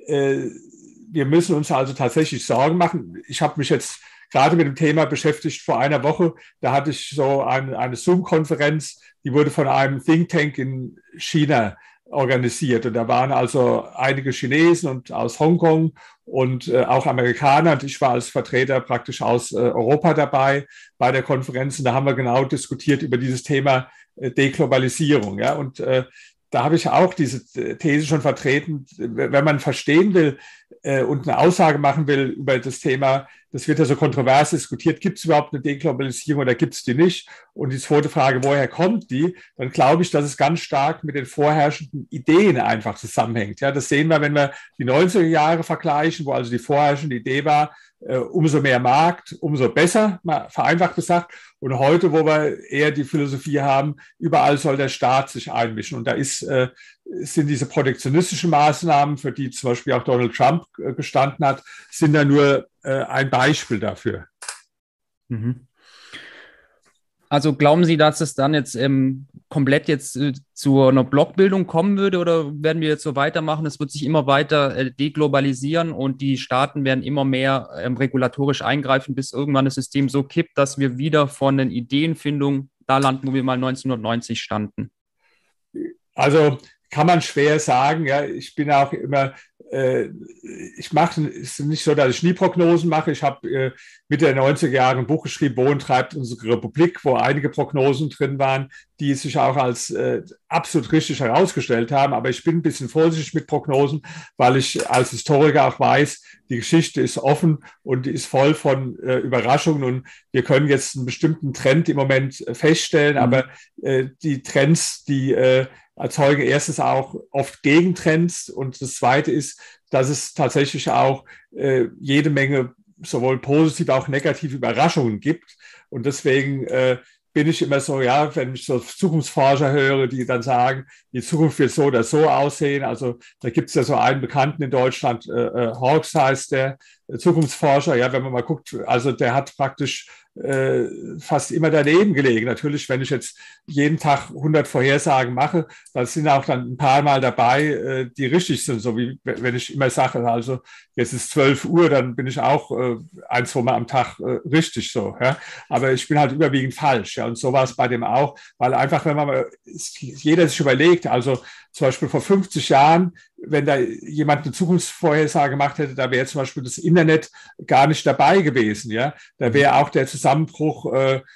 Speaker 1: müssen uns also tatsächlich Sorgen machen. Ich habe mich jetzt gerade mit dem Thema beschäftigt vor einer Woche. Da hatte ich so eine Zoom-Konferenz, die wurde von einem Think Tank in China organisiert. Und da waren also einige Chinesen und aus Hongkong und auch Amerikaner. Und ich war als Vertreter praktisch aus Europa dabei bei der Konferenz. Und da haben wir genau diskutiert über dieses Thema Deglobalisierung. Ja? Und da habe ich auch diese These schon vertreten. Wenn man verstehen will und eine Aussage machen will über das Thema, das wird ja so kontrovers diskutiert, gibt es überhaupt eine Deglobalisierung oder gibt es die nicht? Und die zweite Frage, woher kommt die? Dann glaube ich, dass es ganz stark mit den vorherrschenden Ideen einfach zusammenhängt. Ja, das sehen wir, wenn wir die 90er Jahre vergleichen, wo also die vorherrschende Idee war, umso mehr Markt, umso besser, mal vereinfacht gesagt. Und heute, wo wir eher die Philosophie haben, überall soll der Staat sich einmischen. Und da sind diese protektionistischen Maßnahmen, für die zum Beispiel auch Donald Trump gestanden hat, sind da nur ein Beispiel dafür.
Speaker 3: Mhm. Also glauben Sie, dass es dann jetzt komplett jetzt zu einer Blockbildung kommen würde oder werden wir jetzt so weitermachen? Es wird sich immer weiter deglobalisieren und die Staaten werden immer mehr regulatorisch eingreifen, bis irgendwann das System so kippt, dass wir wieder von den Ideenfindungen da landen, wo wir mal 1990 standen?
Speaker 1: Also kann man schwer sagen. Ja, ich bin auch immer, es ist nicht so, dass ich nie Prognosen mache. Ich habe Mitte der 90er Jahre ein Buch geschrieben, Wohin treibt unsere Republik, wo einige Prognosen drin waren, die sich auch als absolut richtig herausgestellt haben. Aber ich bin ein bisschen vorsichtig mit Prognosen, weil ich als Historiker auch weiß, die Geschichte ist offen und die ist voll von Überraschungen. Und wir können jetzt einen bestimmten Trend im Moment feststellen, aber die Trends, die erzeugen erstens auch oft Gegentrends und das Zweite ist, dass es tatsächlich auch jede Menge sowohl positive, auch negative Überraschungen gibt und deswegen bin ich immer so, ja, wenn ich so Zukunftsforscher höre, die dann sagen, die Zukunft wird so oder so aussehen. Also da gibt es ja so einen Bekannten in Deutschland, Hawks heißt der, Zukunftsforscher, ja, wenn man mal guckt, also der hat praktisch fast immer daneben gelegen. Natürlich, wenn ich jetzt jeden Tag 100 Vorhersagen mache, dann sind auch dann ein paar Mal dabei, die richtig sind. So wie wenn ich immer sage, also jetzt ist 12 Uhr, dann bin ich auch ein, zwei Mal am Tag richtig so. Ja? Aber ich bin halt überwiegend falsch. Ja? Und so war es bei dem auch, weil einfach, wenn man mal, jeder sich überlegt, also zum Beispiel vor 50 Jahren, wenn da jemand eine Zukunftsvorhersage gemacht hätte, da wäre zum Beispiel das Internet gar nicht dabei gewesen. Ja? Da wäre auch der Zusammenbruch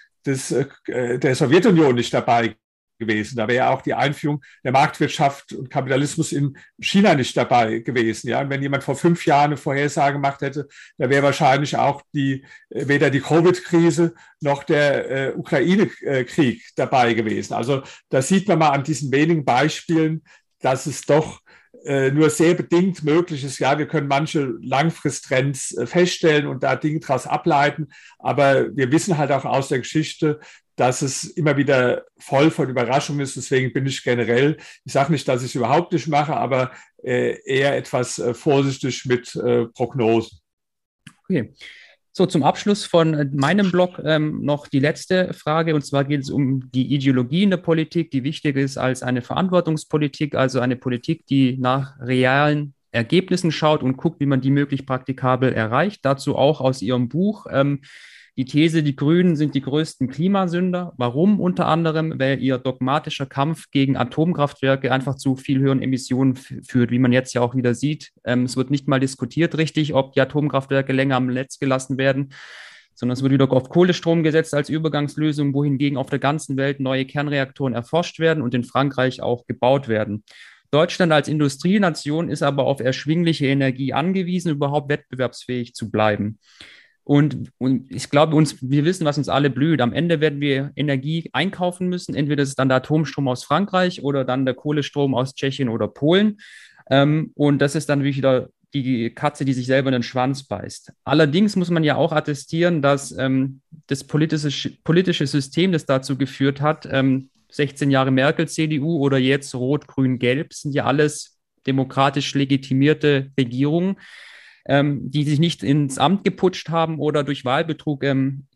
Speaker 1: der Sowjetunion nicht dabei gewesen. Da wäre auch die Einführung der Marktwirtschaft und Kapitalismus in China nicht dabei gewesen. Ja? Und wenn jemand vor 5 Jahren eine Vorhersage gemacht hätte, da wäre wahrscheinlich auch weder die Covid-Krise noch der Ukraine-Krieg dabei gewesen. Also da sieht man mal an diesen wenigen Beispielen, dass es doch nur sehr bedingt möglich ist. Ja, wir können manche Langfristtrends feststellen und da Dinge daraus ableiten, aber wir wissen halt auch aus der Geschichte, dass es immer wieder voll von Überraschungen ist. Deswegen bin ich generell, ich sage nicht, dass ich es überhaupt nicht mache, aber eher etwas vorsichtig mit Prognosen.
Speaker 3: Okay. So, zum Abschluss von meinem Blog noch die letzte Frage. Und zwar geht es um die Ideologie in der Politik, die wichtiger ist als eine Verantwortungspolitik, also eine Politik, die nach realen Ergebnissen schaut und guckt, wie man die möglichst praktikabel erreicht. Dazu auch aus Ihrem Buch die These, die Grünen sind die größten Klimasünder. Warum? Unter anderem, weil ihr dogmatischer Kampf gegen Atomkraftwerke einfach zu viel höheren Emissionen führt, wie man jetzt ja auch wieder sieht. Es wird nicht mal diskutiert richtig, ob die Atomkraftwerke länger am Netz gelassen werden, sondern es wird wieder auf Kohlestrom gesetzt als Übergangslösung, wohingegen auf der ganzen Welt neue Kernreaktoren erforscht werden und in Frankreich auch gebaut werden. Deutschland als Industrienation ist aber auf erschwingliche Energie angewiesen, überhaupt wettbewerbsfähig zu bleiben. Und ich glaube, wir wissen, was uns alle blüht. Am Ende werden wir Energie einkaufen müssen. Entweder ist es dann der Atomstrom aus Frankreich oder dann der Kohlestrom aus Tschechien oder Polen. Und das ist dann wieder die Katze, die sich selber in den Schwanz beißt. Allerdings muss man ja auch attestieren, dass das politische System, das dazu geführt hat, 16 Jahre Merkel, CDU oder jetzt Rot-Grün-Gelb, sind ja alles demokratisch legitimierte Regierungen, die sich nicht ins Amt geputscht haben oder durch Wahlbetrug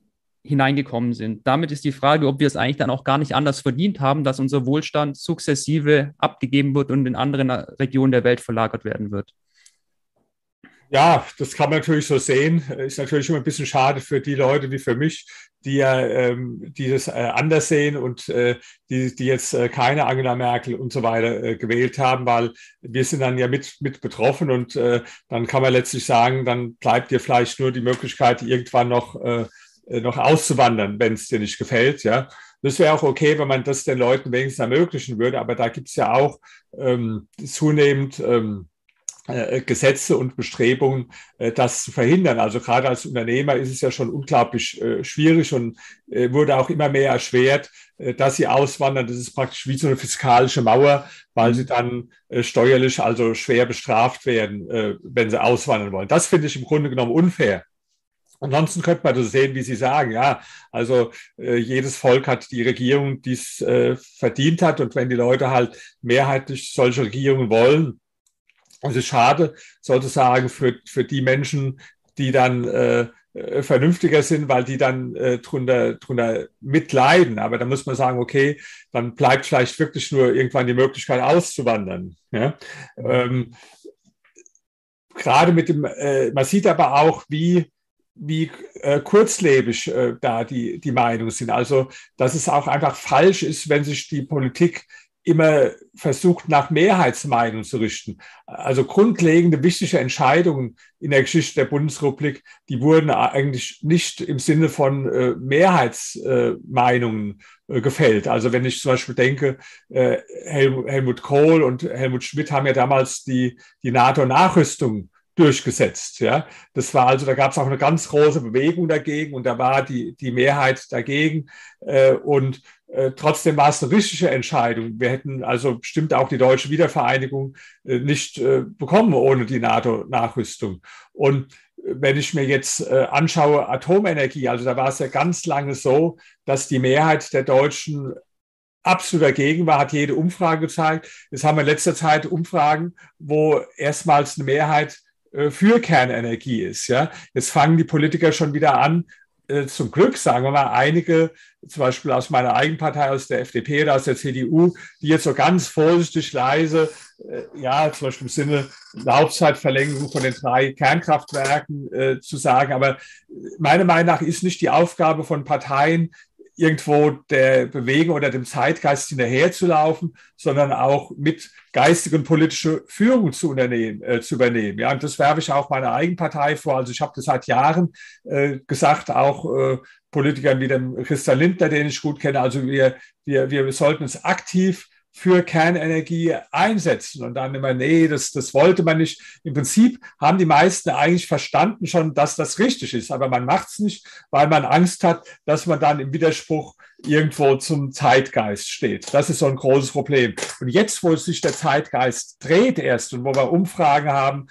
Speaker 3: hineingekommen sind. Damit ist die Frage, ob wir es eigentlich dann auch gar nicht anders verdient haben, dass unser Wohlstand sukzessive abgegeben wird und in andere Regionen der Welt verlagert werden wird.
Speaker 1: Ja, das kann man natürlich so sehen. Ist natürlich immer ein bisschen schade für die Leute wie für mich, die ja die das anders sehen und die jetzt keine Angela Merkel und so weiter gewählt haben, weil wir sind dann ja mit betroffen und dann kann man letztlich sagen, dann bleibt dir vielleicht nur die Möglichkeit, irgendwann noch auszuwandern, wenn es dir nicht gefällt. Ja, das wäre auch okay, wenn man das den Leuten wenigstens ermöglichen würde, aber da gibt es ja auch zunehmend Gesetze und Bestrebungen, das zu verhindern. Also gerade als Unternehmer ist es ja schon unglaublich schwierig und wurde auch immer mehr erschwert, dass sie auswandern. Das ist praktisch wie so eine fiskalische Mauer, weil sie dann steuerlich also schwer bestraft werden, wenn sie auswandern wollen. Das finde ich im Grunde genommen unfair. Ansonsten könnte man das sehen, wie Sie sagen, ja, also jedes Volk hat die Regierung, die es verdient hat, und wenn die Leute halt mehrheitlich solche Regierungen wollen, es ist schade, sozusagen, für die Menschen, die dann vernünftiger sind, weil die dann drunter mitleiden. Aber da muss man sagen, okay, dann bleibt vielleicht wirklich nur irgendwann die Möglichkeit auszuwandern. Ja? Gerade mit dem, man sieht aber auch, wie kurzlebig da die Meinungen sind. Also, dass es auch einfach falsch ist, wenn sich die Politik immer versucht, nach Mehrheitsmeinung zu richten. Also grundlegende, wichtige Entscheidungen in der Geschichte der Bundesrepublik, die wurden eigentlich nicht im Sinne von Mehrheitsmeinungen gefällt. Also wenn ich zum Beispiel denke, Helmut Kohl und Helmut Schmidt haben ja damals die NATO-Nachrüstung durchgesetzt. Ja, das war also, da gab es auch eine ganz große Bewegung dagegen und da war die Mehrheit dagegen und trotzdem war es eine richtige Entscheidung. Wir hätten also bestimmt auch die deutsche Wiedervereinigung nicht bekommen ohne die NATO-Nachrüstung. Und wenn ich mir jetzt anschaue, Atomenergie, also da war es ja ganz lange so, dass die Mehrheit der Deutschen absolut dagegen war, hat jede Umfrage gezeigt. Jetzt haben wir in letzter Zeit Umfragen, wo erstmals eine Mehrheit für Kernenergie ist. Ja? Jetzt fangen die Politiker schon wieder an, zum Glück, sagen wir mal, einige, zum Beispiel aus meiner eigenen Partei, aus der FDP oder aus der CDU, die jetzt so ganz vorsichtig leise, ja, zum Beispiel im Sinne Laufzeitverlängerung von den 3 Kernkraftwerken zu sagen. Aber meiner Meinung nach ist nicht die Aufgabe von Parteien, irgendwo der Bewegung oder dem Zeitgeist hinterherzulaufen, sondern auch mit geistige und politische Führung zu übernehmen. Ja, und das werfe ich auch meiner eigenen Partei vor. Also ich habe das seit Jahren gesagt, auch Politikern wie dem Christian Lindner, den ich gut kenne. Also wir sollten uns aktiv für Kernenergie einsetzen. Und dann immer, nee, das wollte man nicht. Im Prinzip haben die meisten eigentlich verstanden schon, dass das richtig ist. Aber man macht es nicht, weil man Angst hat, dass man dann im Widerspruch irgendwo zum Zeitgeist steht. Das ist so ein großes Problem. Und jetzt, wo sich der Zeitgeist dreht erst und wo wir Umfragen haben,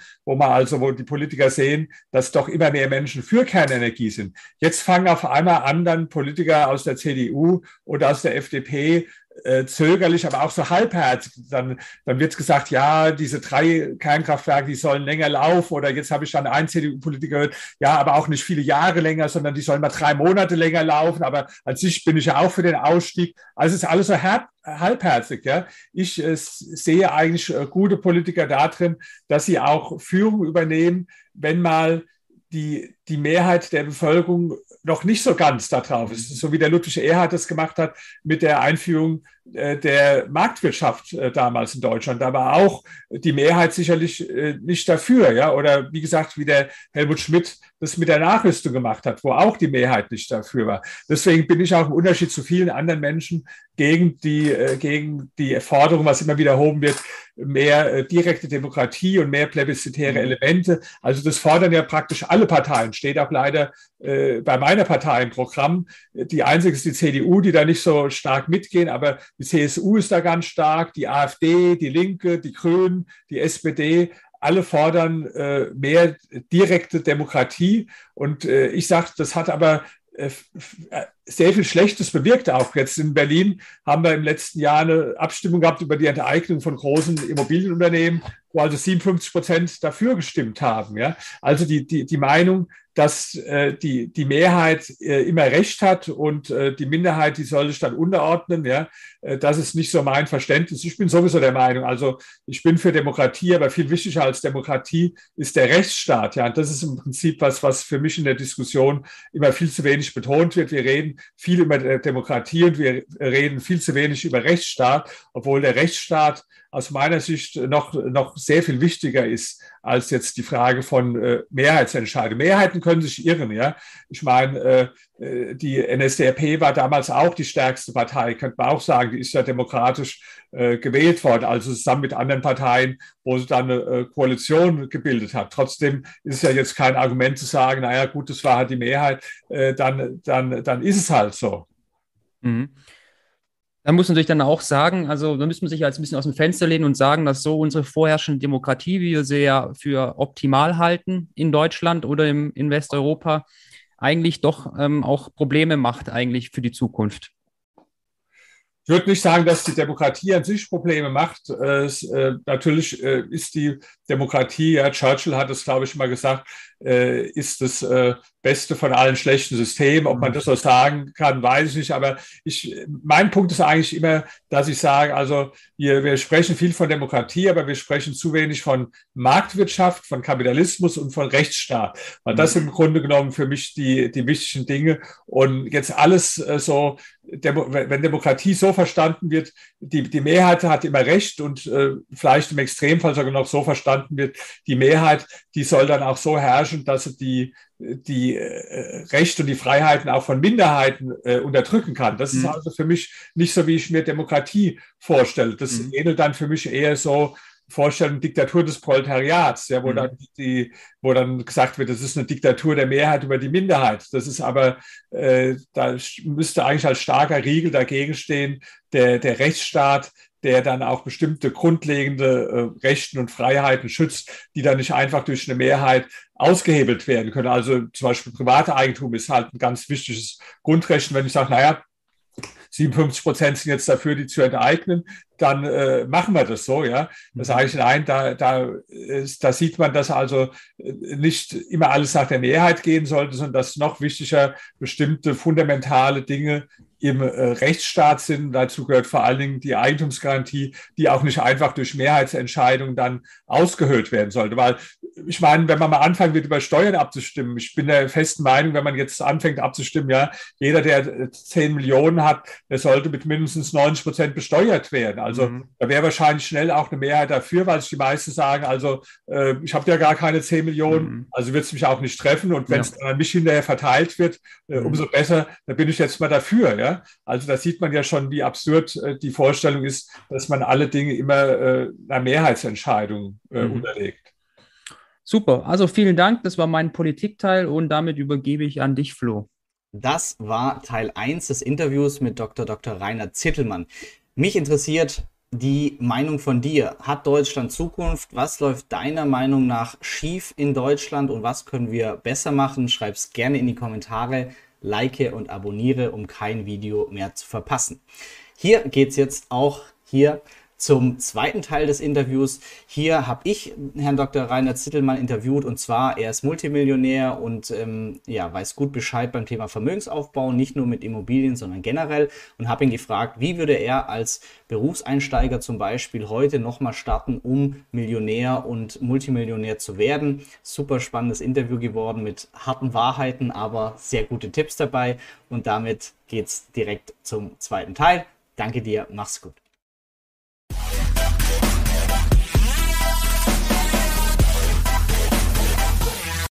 Speaker 1: wo die Politiker sehen, dass doch immer mehr Menschen für Kernenergie sind. Jetzt fangen auf einmal an, dann Politiker aus der CDU oder aus der FDP zögerlich, aber auch so halbherzig. Dann wird gesagt, ja, diese 3 Kernkraftwerke, die sollen länger laufen. Oder jetzt habe ich dann einen CDU-Politiker gehört, ja, aber auch nicht viele Jahre länger, sondern die sollen mal 3 Monate länger laufen. Aber an sich bin ich ja auch für den Ausstieg. Also es ist alles so halbherzig. Ja. Ich sehe eigentlich gute Politiker darin, dass sie auch Führung übernehmen, wenn mal die Mehrheit der Bevölkerung noch nicht so ganz da drauf ist. So wie der Ludwig Erhard das gemacht hat mit der Einführung der Marktwirtschaft damals in Deutschland. Da war auch die Mehrheit sicherlich nicht dafür. Ja? Oder wie gesagt, wie der Helmut Schmidt das mit der Nachrüstung gemacht hat, wo auch die Mehrheit nicht dafür war. Deswegen bin ich auch im Unterschied zu vielen anderen Menschen gegen die Forderung, was immer wieder erhoben wird, mehr direkte Demokratie und mehr plebiszitäre Elemente. Also das fordern ja praktisch alle Parteien, steht auch leider bei meiner Partei im Programm. Die einzige ist die CDU, die da nicht so stark mitgehen, aber die CSU ist da ganz stark, die AfD, die Linke, die Grünen, die SPD. Alle fordern mehr direkte Demokratie. Und ich sage, das hat aber sehr viel Schlechtes bewirkt auch. Jetzt in Berlin haben wir im letzten Jahr eine Abstimmung gehabt über die Enteignung von großen Immobilienunternehmen, wo also 57% dafür gestimmt haben. Ja? Also die Meinung dass die Mehrheit immer Recht hat und die Minderheit, die soll sich dann unterordnen. Ja? Das ist nicht so mein Verständnis. Ich bin sowieso der Meinung, also ich bin für Demokratie, aber viel wichtiger als Demokratie ist der Rechtsstaat. Ja? Und das ist im Prinzip was für mich in der Diskussion immer viel zu wenig betont wird. Wir reden viel über Demokratie und wir reden viel zu wenig über Rechtsstaat, obwohl der Rechtsstaat aus meiner Sicht noch sehr viel wichtiger ist als jetzt die Frage von Mehrheitsentscheidungen. Mehrheiten können sich irren, ja. Ich meine, die NSDAP war damals auch die stärkste Partei, könnte man auch sagen, die ist ja demokratisch gewählt worden, also zusammen mit anderen Parteien, wo sie dann eine Koalition gebildet hat. Trotzdem ist es ja jetzt kein Argument zu sagen, naja gut, das war halt die Mehrheit, dann ist es halt so.
Speaker 3: Mhm. Da muss man sich dann auch sagen, also da müssen wir sich jetzt ein bisschen aus dem Fenster lehnen und sagen, dass so unsere vorherrschende Demokratie, wie wir sie ja für optimal halten in Deutschland oder in Westeuropa, eigentlich doch auch Probleme macht eigentlich für die Zukunft.
Speaker 1: Ich würde nicht sagen, dass die Demokratie an sich Probleme macht. Natürlich ist die Demokratie, ja, Churchill hat es, glaube ich, mal gesagt, ist das Beste von allen schlechten Systemen. Ob man das so sagen kann, weiß ich nicht. Aber mein Punkt ist eigentlich immer, dass ich sage, also wir sprechen viel von Demokratie, aber wir sprechen zu wenig von Marktwirtschaft, von Kapitalismus und von Rechtsstaat. Weil das sind im Grunde genommen für mich die wichtigen Dinge. Und jetzt alles so, wenn Demokratie so verstanden wird, die Mehrheit hat immer Recht und vielleicht im Extremfall sogar noch so verstanden wird, die Mehrheit, die soll dann auch so herrschen, dass sie die Rechte und die Freiheiten auch von Minderheiten unterdrücken kann. Das ist also für mich nicht so, wie ich mir Demokratie vorstelle. Das ähnelt dann für mich eher so Vorstellung Diktatur des Proletariats, ja, wo dann gesagt wird, das ist eine Diktatur der Mehrheit über die Minderheit. Das ist aber, da müsste eigentlich als starker Riegel dagegen stehen, der Rechtsstaat, der dann auch bestimmte grundlegende Rechten und Freiheiten schützt, die dann nicht einfach durch eine Mehrheit ausgehebelt werden können. Also zum Beispiel private Eigentum ist halt ein ganz wichtiges Grundrecht. Und wenn ich sage, naja, 57% sind jetzt dafür, die zu enteignen, dann machen wir das so, ja. Das sage ich, nein, da sieht man, dass also nicht immer alles nach der Mehrheit gehen sollte, sondern dass noch wichtiger bestimmte fundamentale Dinge im Rechtsstaat sind. Dazu gehört vor allen Dingen die Eigentumsgarantie, die auch nicht einfach durch Mehrheitsentscheidungen dann ausgehöhlt werden sollte. Weil ich meine, wenn man mal anfangen wird, über Steuern abzustimmen, ich bin der festen Meinung, wenn man jetzt anfängt abzustimmen, ja, jeder, der 10 Millionen hat, der sollte mit mindestens 90% besteuert werden. Also da wäre wahrscheinlich schnell auch eine Mehrheit dafür, weil sich die meisten sagen, also ich habe ja gar keine 10 Millionen, also wird es mich auch nicht treffen. Und wenn es dann an mich hinterher verteilt wird, umso besser, da bin ich jetzt mal dafür, ja. Also da sieht man ja schon, wie absurd die Vorstellung ist, dass man alle Dinge immer einer Mehrheitsentscheidung unterlegt.
Speaker 3: Super, also vielen Dank, das war mein Politikteil und damit übergebe ich an dich, Flo.
Speaker 2: Das war Teil 1 des Interviews mit Dr. Rainer Zittelmann. Mich interessiert die Meinung von dir. Hat Deutschland Zukunft? Was läuft deiner Meinung nach schief in Deutschland und was können wir besser machen? Schreib es gerne in die Kommentare. Like und abonniere, um kein Video mehr zu verpassen. Hier geht es jetzt auch zum zweiten Teil des Interviews. Hier habe ich Herrn Dr. Rainer Zittelmann interviewt und zwar, er ist Multimillionär und weiß gut Bescheid beim Thema Vermögensaufbau, nicht nur mit Immobilien, sondern generell und habe ihn gefragt, wie würde er als Berufseinsteiger zum Beispiel heute nochmal starten, um Millionär und Multimillionär zu werden. Super spannendes Interview geworden mit harten Wahrheiten, aber sehr gute Tipps dabei und damit geht es direkt zum zweiten Teil. Danke dir, mach's gut.